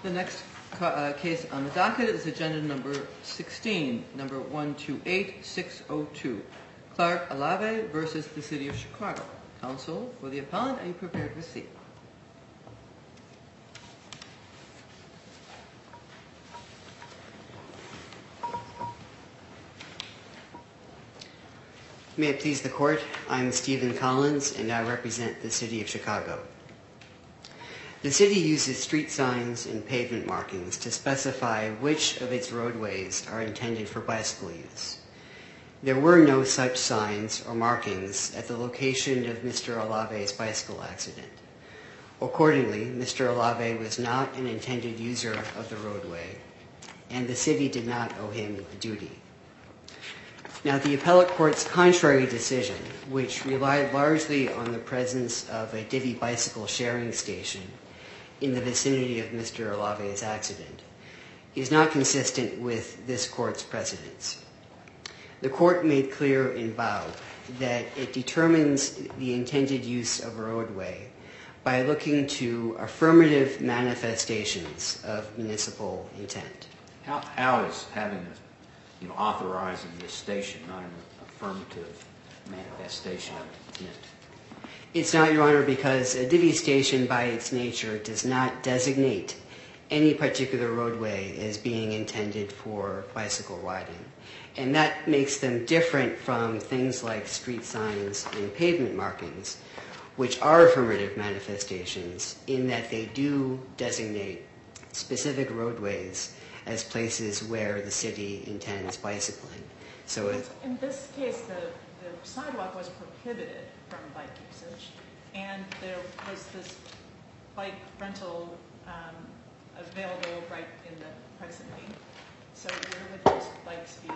The next case on the docket is agenda number 16, number 128602, Clark Alave versus the City of Chicago. Counsel for the appellant, are you prepared to proceed? May it please the Court, I'm Stephen Collins and I represent the City of Chicago. The city uses street signs and pavement markings to specify which of its roadways are intended for bicycle use. There were no such signs or markings at the location of Mr. Alave's bicycle accident. Accordingly, Mr. Alave was not an intended user of the roadway, and the city did not owe him a duty. Now, the appellate court's contrary decision, which relied largely on the presence of a Divvy bicycle sharing station in the vicinity of Mr. Alave's accident, is not consistent with this court's precedents. The court made clear in Bow that it determines the intended use of a roadway by looking to affirmative manifestations of municipal intent. How is having authorizing this station not an affirmative manifestation of intent? It's not, Your Honor, because a Divvy station by its nature does not designate any particular roadway as being intended for bicycle riding. And that makes them different from things like street signs and pavement markings, which are affirmative manifestations in that they do designate specific roadways as places where the city intends bicycling. So in this case, the sidewalk was prohibited from bike usage, and there was this bike rental available right in the presently. So where would those bikes be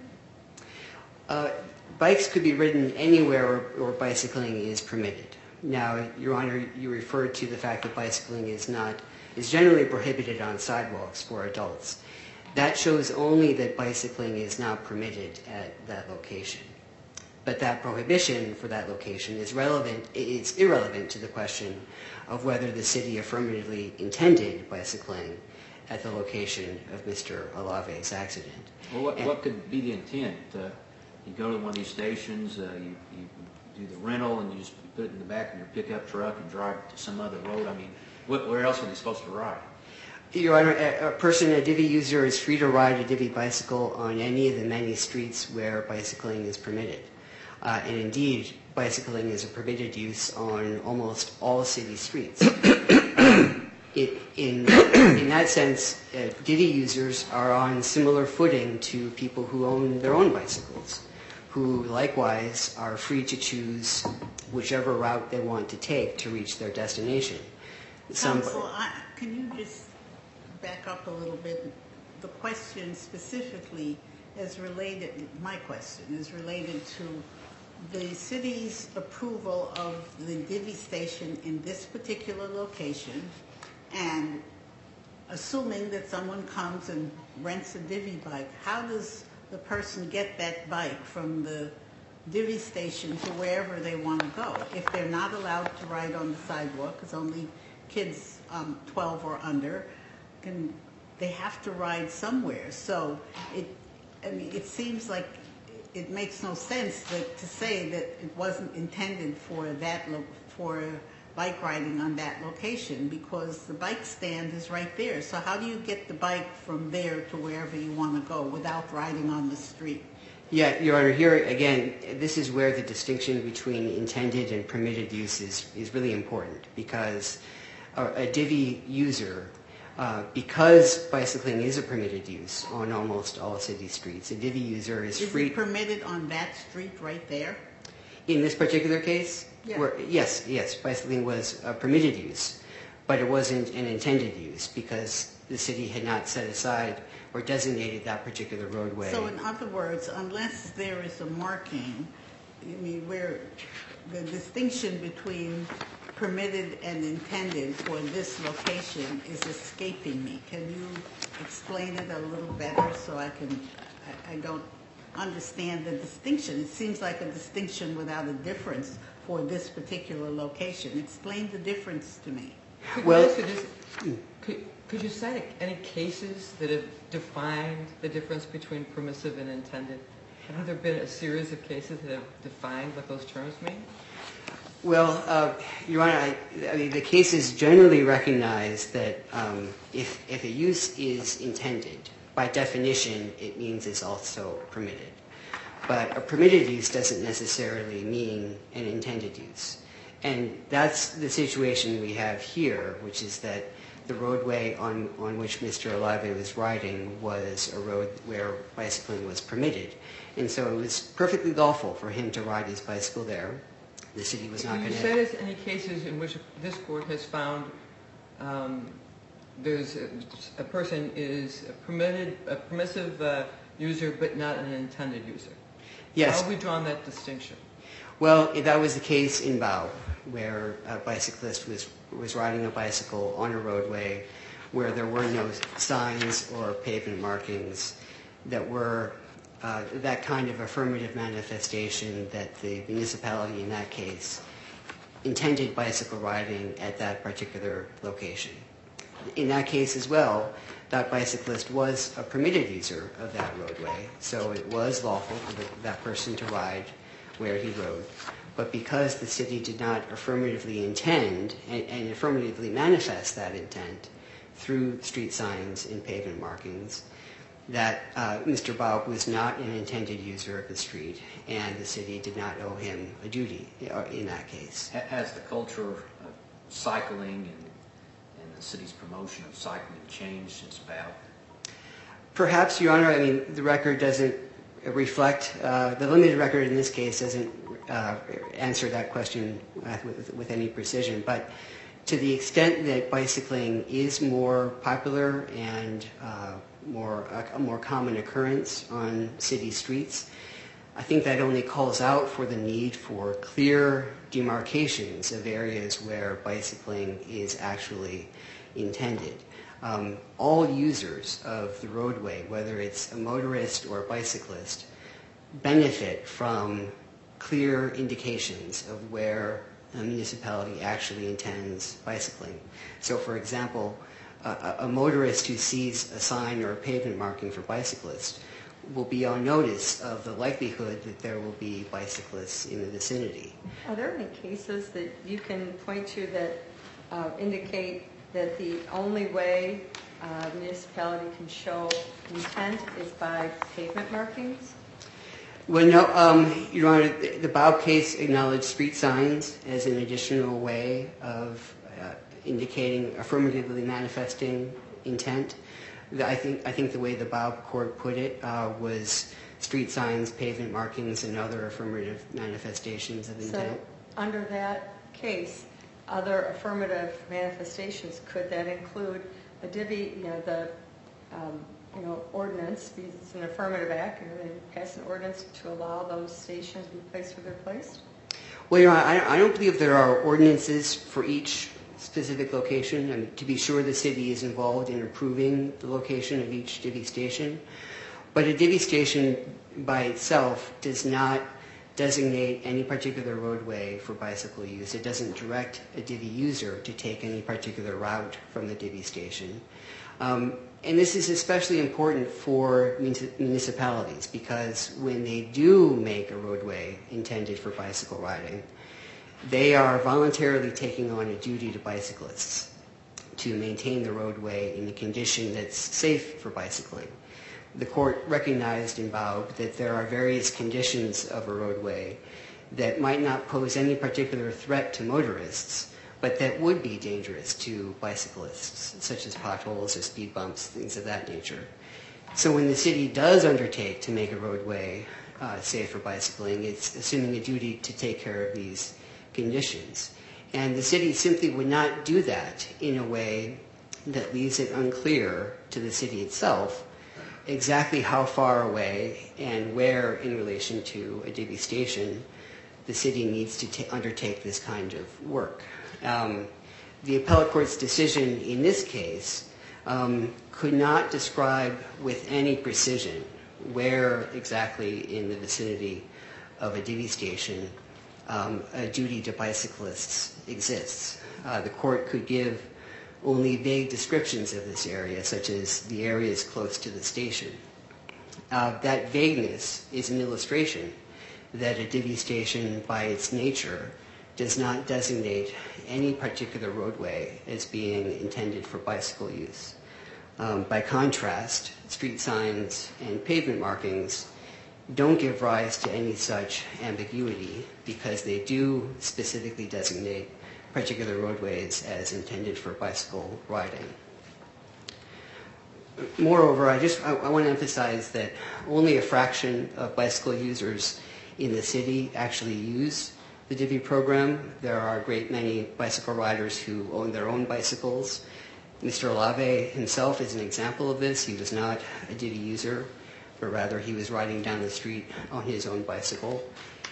ridden? Bikes could be ridden anywhere where bicycling is permitted. Now, Your Honor, you referred to the fact that bicycling is generally prohibited on sidewalks for adults. That shows only that bicycling is not permitted at that location. But that prohibition for that location is irrelevant to the question of whether the city affirmatively intended bicycling at the location of Mr. Alave's accident. Well, what could be the intent? You go to one of these stations, you do the rental, and you just put it in the back of your pickup truck and drive to some other road. I mean, where else are they supposed to ride? Your Honor, a Divvy user is free to ride a Divvy bicycle on any of the many streets where bicycling is permitted. And indeed, bicycling is a permitted use on almost all city streets. In that sense, Divvy users are on similar footing to people who own their own bicycles, who likewise are free to choose whichever route they want to take to reach their destination. Counsel, can you just back up a little bit? The question specifically my question is related to the city's approval of the Divvy station in this particular location, and assuming that someone comes and rents a Divvy bike, how does the person get that bike from the Divvy station to wherever they want to go? If they're not allowed to ride on the sidewalk, because only kids 12 or under they have to ride somewhere. So it seems like it makes no sense to say that it wasn't intended for bike riding on that location, because the bike stand is right there. So how do you get the bike from there to wherever you want to go without riding on the street? Yeah, Your Honor, here again, this is where the distinction between intended and permitted use is really important, because a Divvy user, because bicycling is a permitted use on almost all city streets, a Divvy user is free. Is it permitted on that street right there? In this particular case? Yeah. Yes, bicycling was a permitted use, but it wasn't an intended use because the city had not set aside or designated that particular roadway. So in other words, unless there is a marking, where the distinction between permitted and intended for this location is escaping me. Can you explain it a little better so I don't understand the distinction? It seems like a distinction without a difference for this particular location. Explain the difference to me. Well, Could you cite any cases that have defined the difference between permissive and intended? Have there been a series of cases that have defined what those terms mean? Well, Your Honor, I mean, the cases generally recognize that if a use is intended, by definition, it means it's also permitted. But a permitted use doesn't necessarily mean an intended use. And that's the situation we have here, which is that the roadway on which Mr. Olave was riding was a road where bicycling was permitted. And so it was perfectly lawful for him to ride his bicycle there. The city was not going to... You said there's any cases in which this court has found there's a person is a permissive user but not an intended user. Yes. How have we drawn that distinction? Well, that was the case in Bao, where a bicyclist was riding a bicycle on a roadway where there were no signs or pavement markings that were that kind of affirmative manifestation that the municipality in that case intended bicycle riding at that particular location. In that case as well, that bicyclist was a permitted user of that roadway, so it was lawful for that person to ride where he rode. But because the city did not affirmatively intend and affirmatively manifest that intent through street signs and pavement markings, that Mr. Bao was not an intended user of the street, and the city did not owe him a duty in that case. Has the culture of cycling and the city's promotion of cycling changed since Bao? Perhaps, Your Honor, I mean, the record doesn't reflect, the limited record in this case doesn't answer that question with any precision, but to the extent that bicycling is more popular and a more common occurrence on city streets, I think that only calls out for the need for clear demarcations of areas where bicycling is actually intended. All users of the roadway, whether it's a motorist or a bicyclist, benefit from clear indications of where a municipality actually intends bicycling. So, for example, a motorist who sees a sign or a pavement marking for bicyclists will be on notice of the likelihood that there will be bicyclists in the vicinity. Are there any cases that you can point to that indicate that the only way a municipality can show intent is by pavement markings? Well, no, Your Honor, the Bao case acknowledged street signs as an additional way of indicating, affirmatively manifesting intent. I think the way the Bao court put it was street signs, pavement markings, and other affirmative manifestations of intent. So, under that case, other affirmative manifestations, could that include a divvy, ordinance, because it's an affirmative act, and they pass an ordinance to allow those stations to be placed where they're placed? Well, Your Honor, I don't believe there are ordinances for each specific location. I mean, to be sure, the city is involved in approving the location of each divvy station, but a divvy station by itself does not designate any particular roadway for bicycle use. It doesn't direct a divvy user to take any particular route from the divvy station. And this is especially important for municipalities, because when they do make a roadway intended for bicycle riding, they are voluntarily taking on a duty to bicyclists to maintain the roadway in a condition that's safe for bicycling. The court recognized in Bao that there are various conditions of a roadway that might not pose any particular threat to motorists, but that would be dangerous to bicyclists, such as potholes or speed bumps, things of that nature. So when the city does undertake to make a roadway safe for bicycling, it's assuming a duty to take care of these conditions. And the city simply would not do that in a way that leaves it unclear to the city itself exactly how far away and where in relation to a divvy station the city needs to undertake this kind of work. The appellate court's decision in this case could not describe with any precision where exactly in the vicinity of a divvy station a duty to bicyclists exists. The court could give only vague descriptions of this area, such as the areas close to the station. That vagueness is an illustration that a divvy station, by its nature, does not designate any particular roadway as being intended for bicycle use. By contrast, street signs and pavement markings don't give rise to any such ambiguity because they do specifically designate particular roadways as intended for bicycle riding. Moreover, I want to emphasize that only a fraction of bicycle users in the city actually use the divvy program. There are a great many bicycle riders who own their own bicycles. Mr. Olave himself is an example of this. He was not a divvy user, but rather he was riding down the street on his own bicycle.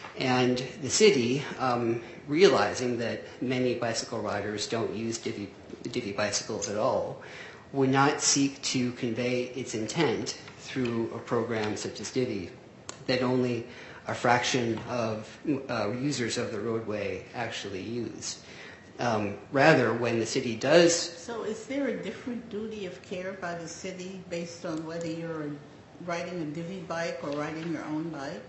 And the city, realizing that many bicycle riders don't use divvy bicycles at all, would not seek to convey its intent through a program such as divvy, that only a fraction of users of the roadway actually use. Rather, when the city does... So is there a different duty of care by the city based on whether you're riding a divvy bike or riding your own bike?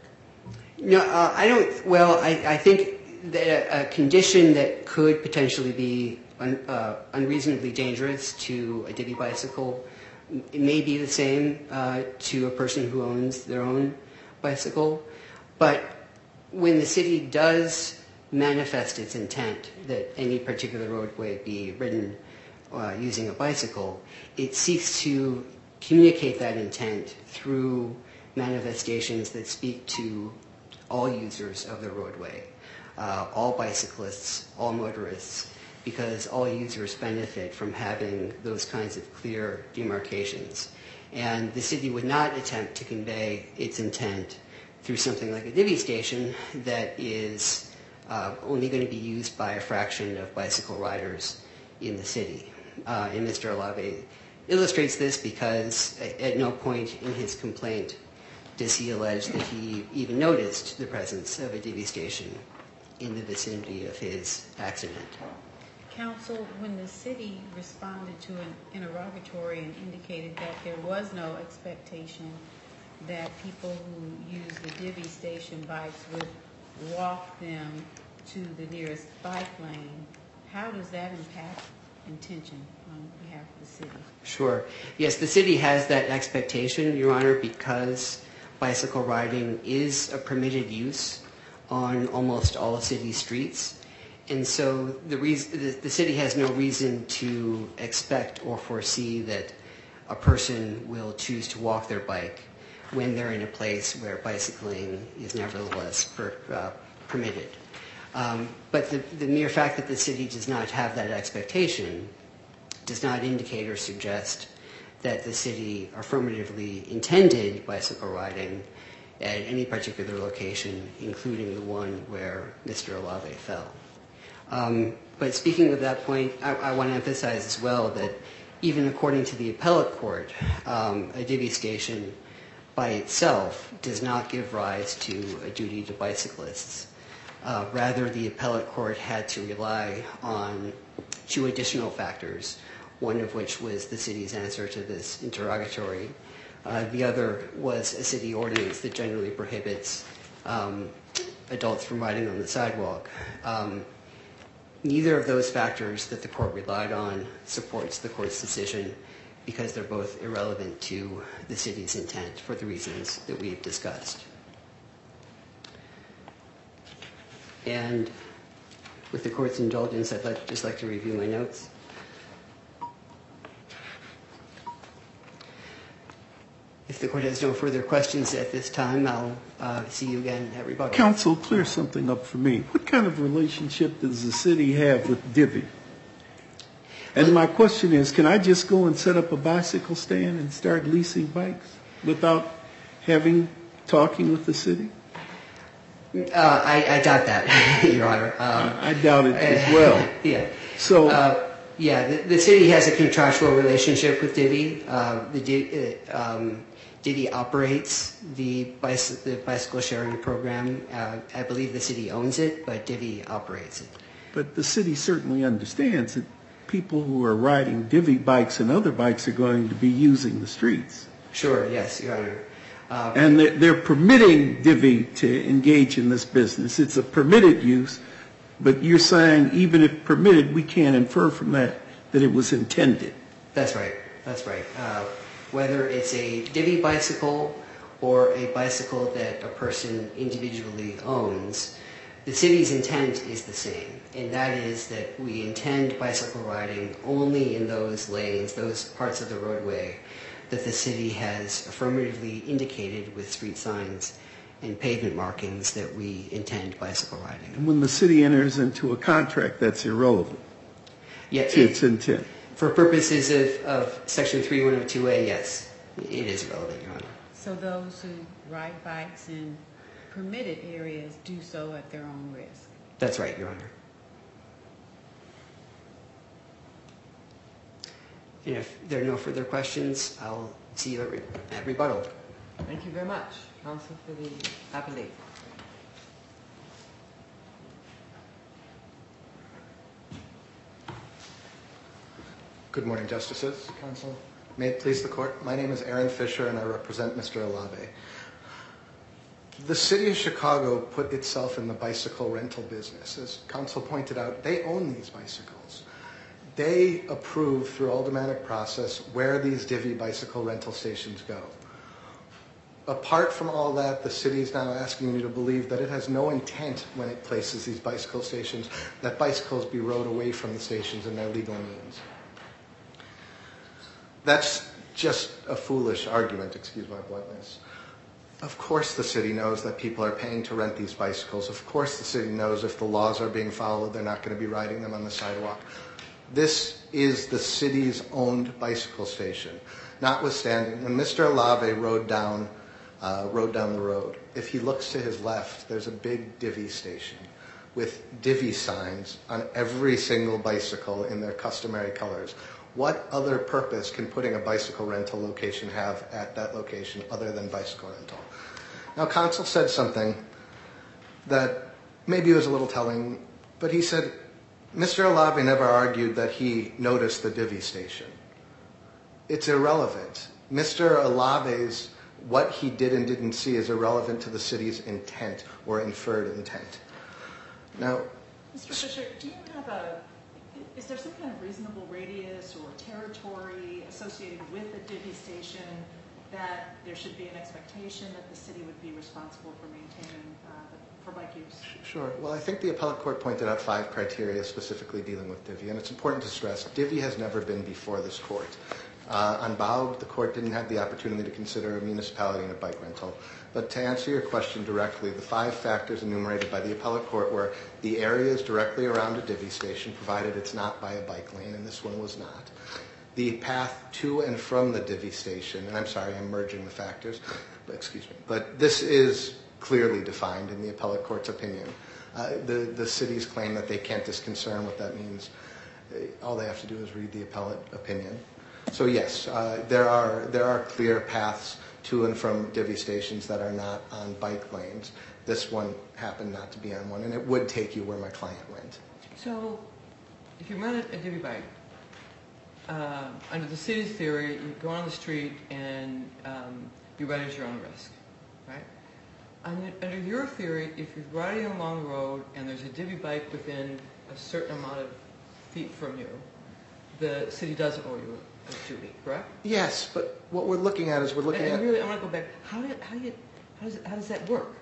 No, I don't... Well, I think that a condition that could potentially be unreasonably dangerous to a divvy bicycle, it may be the same to a person who owns their own bicycle. But when the city does manifest its intent that any particular roadway be ridden using a bicycle, it seeks to communicate that intent through manifestations that speak to all users of the roadway, all bicyclists, all motorists, because all users benefit from having those kinds of clear demarcations. And the city would not attempt to convey its intent through something like a divvy station that is only going to be used by a fraction of bicycle riders in the city. And Mr. Olave illustrates this because at no point in his complaint does he allege that he even noticed the presence of a divvy station in the vicinity of his accident. Counsel, when the city responded to an interrogatory and indicated that there was no expectation that people who use the divvy station bikes would walk them to the nearest bike lane, how does that impact intention on behalf of the city? Sure. Yes, the city has that expectation, Your Honor, because bicycle riding is a permitted use on almost all city streets. And so the city has no reason to expect or foresee that a person will choose to walk their bike when they're in a place where bicycling is nevertheless permitted. But the mere fact that the city does not have that expectation does not indicate or suggest that the city affirmatively intended bicycle riding at any particular location, including the one where Mr. Olave fell. But speaking of that point, I want to emphasize as well that even according to the appellate court, a divvy station by itself does not give rise to a duty to bicyclists. Rather, the appellate court had to rely on two additional factors, one of which was the city's answer to this interrogatory. The other was a city ordinance that generally prohibits adults from riding on the sidewalk. Neither of those factors that the court relied on supports the court's decision because they're both irrelevant to the city's intent for the reasons that we've discussed. And with the court's indulgence, I'd just like to review my notes. If the court has no further questions at this time, I'll see you again at rebuttal. Counsel, clear something up for me. What kind of relationship does the city have with divvy? And my question is, can I just go and set up a bicycle stand and start leasing bikes without talking with the city? I doubt that, Your Honor. I doubt it as well. Yeah. So, the city has a contractual relationship with divvy. Divvy operates the bicycle sharing program. I believe the city owns it, but divvy operates it. but the city certainly understands that people who are riding divvy bikes and other bikes are going to be using the streets. Sure, yes, Your Honor. And they're permitting divvy to engage in this business. It's a permitted use, but you're saying even if permitted, we can't infer from that it was intended. That's right. That's right. Whether it's a divvy bicycle or a bicycle that a person individually owns, the city's intent is the same, and that is that we intend bicycle riding only in those lanes, those parts of the roadway that the city has affirmatively indicated with street signs and pavement markings that we intend bicycle riding. And when the city enters into a contract, that's irrelevant Yeah, to its intent. For purposes of Section 3102A, yes, it is relevant, Your Honor. So those who ride bikes in permitted areas do so at their own risk? That's right, Your Honor. And if there are no further questions, I'll see you at rebuttal. Thank you very much, Counsel for the appellate. Good morning, Justices. Counsel. May it please the Court. My name is Aaron Fisher, and I represent Mr. Alave. The City of Chicago put itself in the bicycle rental business. As Counsel pointed out, they own these bicycles. They approve through aldermanic process where these divvy bicycle rental stations go. Apart from all that, the city is now asking you to believe that it has no intent when it places these bicycle stations that bicycles be rode away from the stations in their legal means. That's just a foolish argument, excuse my bluntness. Of course the city knows that people are paying to rent these bicycles. Of course the city knows if the laws are being followed, they're not going to be riding them on the sidewalk. This is the city's owned bicycle station. Notwithstanding, when Mr. Alave rode down the road, if he looks to his left, there's a big divvy station with divvy signs on every single bicycle in their customary colors. What other purpose can putting a bicycle rental location have at that location other than bicycle rental? Now, Counsel said something that maybe was a little telling, but he said, Mr. Alave never argued that he noticed the divvy station. It's irrelevant. Mr. Alave's what he did and didn't see is irrelevant to the city's intent or inferred intent. Now, Mr. Fisher, is there some kind of reasonable radius or territory associated with a divvy station that there should be an expectation that the city would be responsible for maintaining for bike use? Sure. Well, I think the appellate court pointed out 5 criteria specifically dealing with divvy, and it's important to stress divvy has never been before this court. On Baub, the court didn't have the opportunity to consider a municipality and a bike rental. But to answer your question directly, the 5 factors enumerated by the appellate court were the area is directly around a divvy station, provided it's not by a bike lane, and this one was not. The path to and from the divvy station, and I'm sorry, I'm merging the factors, but excuse me. But this is clearly defined in the appellate court's opinion. The city's claim that they can't disconcern what that means, all they have to do is read the appellate opinion. So yes, there are clear paths to and from divvy stations that are not on bike lanes. This one happened not to be on one, and it would take you where my client went. So, if you run a divvy bike, under the city's theory, you go on the street and you ride at your own risk, right? Under your theory, if you're riding along the road and there's a divvy bike within a certain amount of feet from you, the city does owe you a duty, correct? Yes, but what we're looking at is And really, I want to go back. How does that work?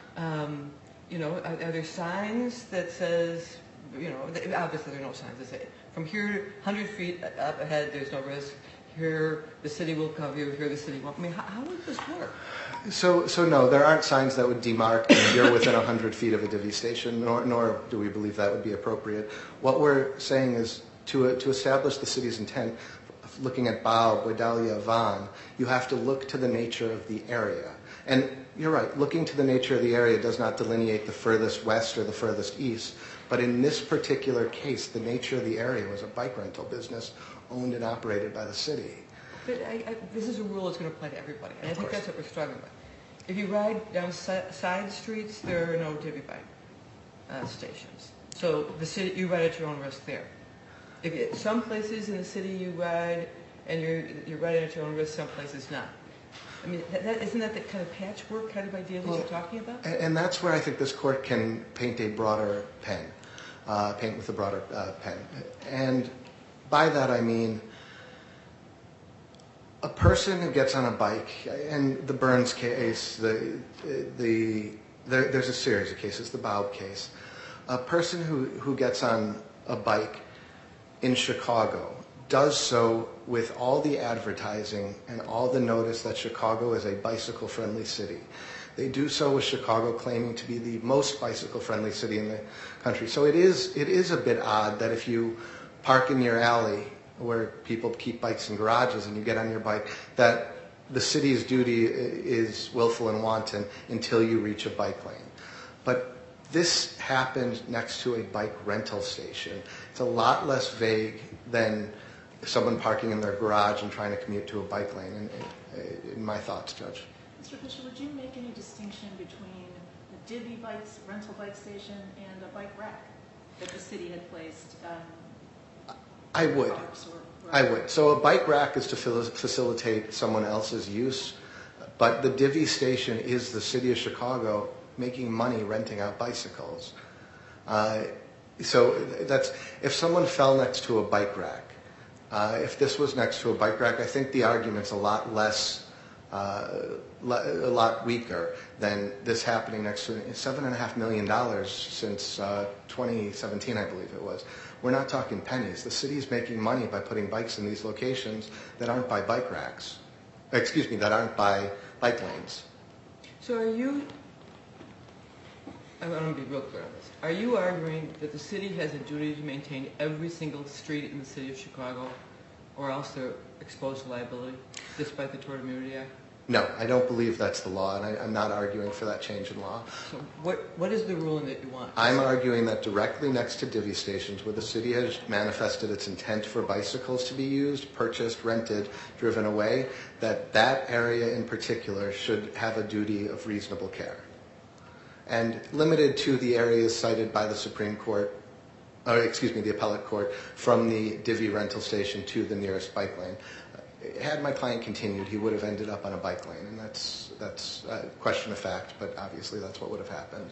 You know, are there signs that says, you know, obviously there are no signs that say from here 100 feet up ahead there's no risk. Here the city will cover you. Here the city won't. I mean, how would this work? So no, there aren't signs that would demark you're within 100 feet of a divvy station, nor do we believe that would be appropriate. What we're saying is to establish the city's intent, looking at Baub, Wedalia, Vaughan, you have to look to the nature of the area. And you're right, looking to the nature of the area does not delineate the furthest west or the furthest east. But in this particular case, the nature of the area was a bike rental business owned and operated by the city. But this is a rule that's going to apply to everybody. And I think that's what we're struggling with. If you ride down side streets, there are no divvy bike stations. So the city, you ride at your own risk there. Some places in the city you ride, and you're riding at your own risk, some places not. I mean, isn't that the kind of patchwork kind of idea that you're talking about? And that's where I think this court can paint a broader pen, paint with a broader pen. And by that I mean a person who gets on a bike, and the Burns case, there's a series of cases, the Baub case. A person who gets on a bike in Chicago does so with all the advertising and all the notice that Chicago is a bicycle-friendly city. They do so with Chicago claiming to be the most bicycle-friendly city in the country. So it is a bit odd that if you park in your alley where people keep bikes in garages and you get on your bike, that the city's duty is willful and wanton until you reach a bike lane. But this happened next to a bike rental station. It's a lot less vague than someone parking in their garage and trying to commute to a bike lane, in my thoughts, Judge. Mr. Fisher, would you make any distinction between the Divvy rental bike station and a bike rack that the city had placed? I would. I would. So a bike rack is to facilitate someone else's use, but the Divvy station is the city of Chicago making money renting out bicycles. So that's, if someone fell next to a bike rack, if this was next to a bike rack, I think the argument's a lot less, a lot weaker than this happening next to $7.5 million since 2017, I believe it was. We're not talking pennies. The city's making money by putting bikes in these locations that aren't by bike racks. Excuse me, that aren't by bike lanes. So are you, I want to be real clear on this, are you arguing that the city has a duty to maintain every single street in the city of Chicago, or else they're exposed to liability, despite the Tort Immunity Act? No, I don't believe that's the law, and I'm not arguing for that change in law. So what is the ruling that you want? I'm arguing that directly next to Divvy stations, where the city has manifested its intent for bicycles to be used, purchased, rented, driven away, that area in particular should have a duty of reasonable care. And limited to the areas cited by the Supreme Court, the appellate court, from the Divvy rental station to the nearest bike lane. Had my client continued, he would have ended up on a bike lane, and that's a question of fact, but obviously that's what would have happened.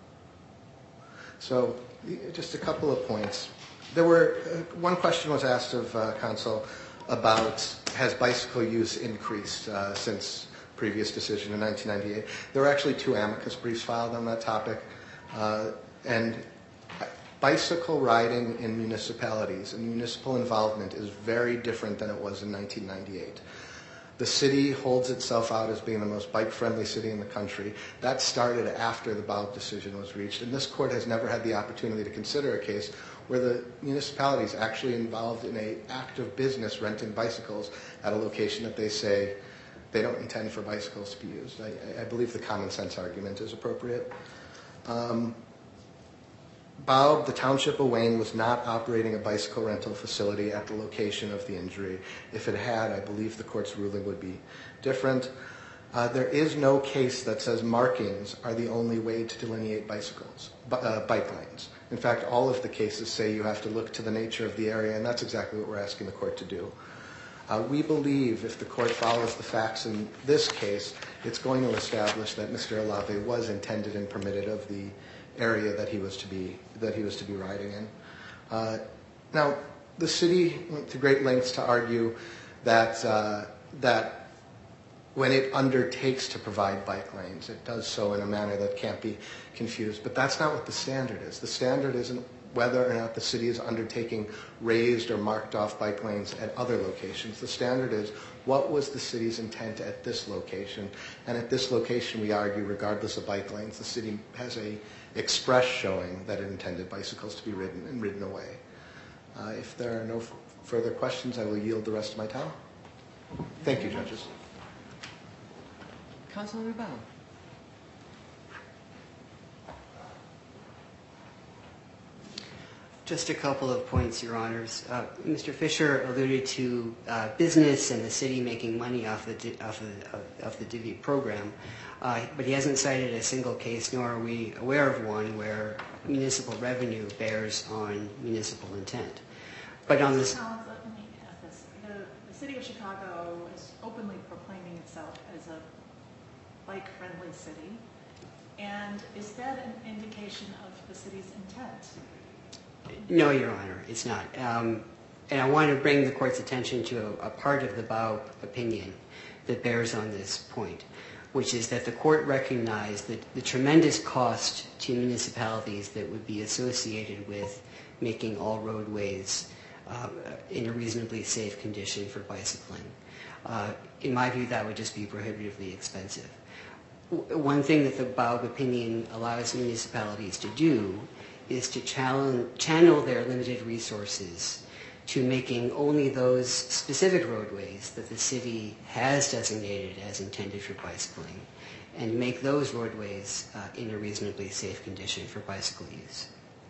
So just a couple of points. There were, one question was asked of counsel about, has bicycle use increased since previous decision in 1998? There were actually 2 amicus briefs filed on that topic, and bicycle riding in municipalities and municipal involvement is very different than it was in 1998. The city holds itself out as being the most bike-friendly city in the country. That started after the Baub decision was reached, and this court has never had the opportunity to consider a case where the municipality is actually involved in an active business renting bicycles at a location that they say they don't intend for bicycles to be used. I believe the common sense argument is appropriate. Baub, the Township of Wayne, was not operating a bicycle rental facility at the location of the injury. If it had, I believe the court's ruling would be different. There is no case that says markings are the only way to delineate bike lanes. In fact, all of the cases say you have to look to the nature of the area, and that's exactly what we're asking the court to do. We believe if the court follows the facts in this case, it's going to establish that Mr. Olave was intended and permitted of the area that he was to be riding in. Now, the city went to great lengths to argue that when it undertakes to provide bike lanes, it does so in a manner that can't be confused. But that's not what the standard is. The standard isn't whether or not the city is undertaking raised or marked off bike lanes at other locations. The standard is what was the city's intent at this location. And at this location, we argue, regardless of bike lanes, the city has a express showing that it intended bicycles to be ridden and ridden away. If there are no further questions, I will yield the rest of my time. Thank you, judges. Councilman Rebel. Just a couple of points, Your Honors. Mr. Fisher alluded to business and the city making money off the Divvy program, but he hasn't cited a single case, nor are we aware of one, where municipal revenue bears on municipal intent. But on this, Collins, let me ask this. The city of Chicago is openly proclaiming itself as a bike-friendly city. And is that an indication of the city's intent? no, Your Honor, it's not. And I want to bring the court's attention to a part of the Bao opinion that bears on this point, which is that the court recognized that the tremendous cost to municipalities that would be associated with making all roadways in a reasonably safe condition for bicycling. In my view, that would just be prohibitively expensive. One thing that the Bao opinion allows municipalities to do is to channel their limited resources to making only those specific roadways that the city has designated as intended for bicycling, and make those roadways in a reasonably safe condition for bicycle use.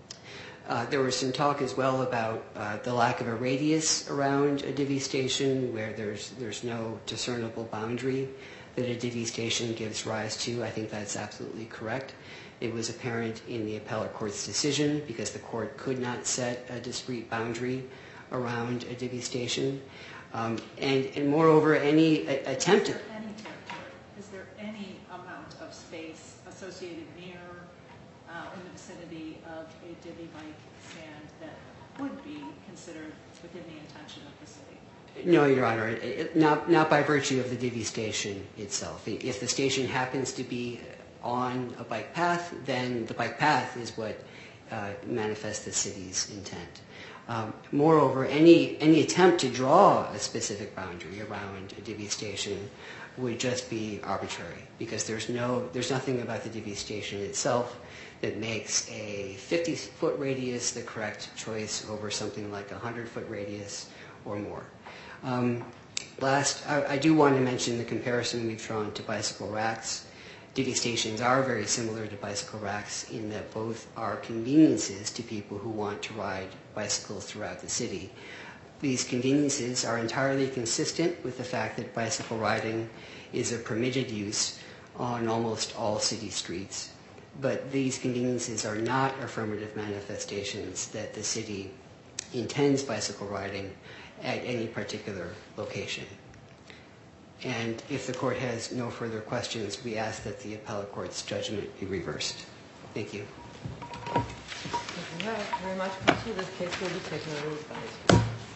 There was some talk as well about the lack of a radius around a divvy station where there's no discernible boundary that a divvy station gives rise to. I think that's absolutely correct. It was apparent in the appellate court's decision because the court could not set a discrete boundary around a divvy station. And moreover, any attempt to... Is there any amount of space associated near in the vicinity of a divvy bike stand that would be considered within the intention of the city? No, Your Honor, not by virtue of the divvy station itself. If the station happens to be on a bike path, then the bike path is what manifests the city's intent. Moreover, any attempt to draw a specific boundary around a divvy station would just be arbitrary, because there's nothing about the divvy station itself that makes a 50-foot radius the correct choice over something like a 100-foot radius or more. Last, I do want to mention the comparison we've drawn to bicycle racks. Divvy stations are very similar to bicycle racks in that both are conveniences to people who want to ride bicycles throughout the city. These conveniences are entirely consistent with the fact that bicycle riding is a permitted use on almost all city streets. But these conveniences are not affirmative manifestations that the city intends bicycle riding at any particular location. And if the court has no further questions, we ask that the appellate court's judgment be reversed. Thank you. Thank you very much, counsel. This case will be taken under advisement.